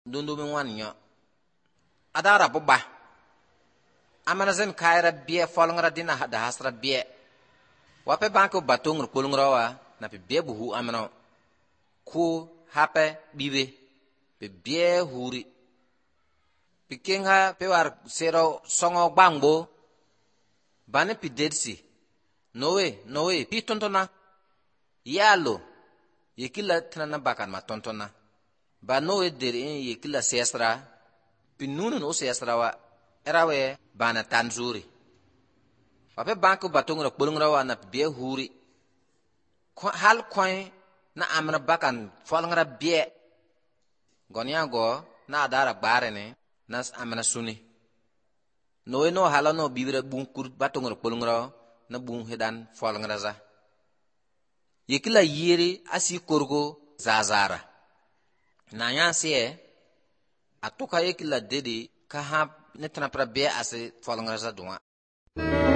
dundu min wan nyo adara bubba amana zen kaira bie folngra dina da hasra bie wape banko batongr kulngra wa na pe bie buhu amana ku hape bibe pe bie huri pikenga pe war sero songo bangbo bane pi dersi nowe pi tontona yalo yekila tana bakan ma tontona ba nowe der yekila sesra pinunu no sesra wa erawe bana tanzuri wape banko batongra kulngra wa na bie huri hal coin na amna bakan folngra bie gonya go na adara gbare ne nas amna suni nowe no halano bibira bunkur batongra kulngra na bun hedan folngra za yekila yiri asi korgo zazara na yansie atuka yekila dedi ka ha netana pra bie ase folngra za duwa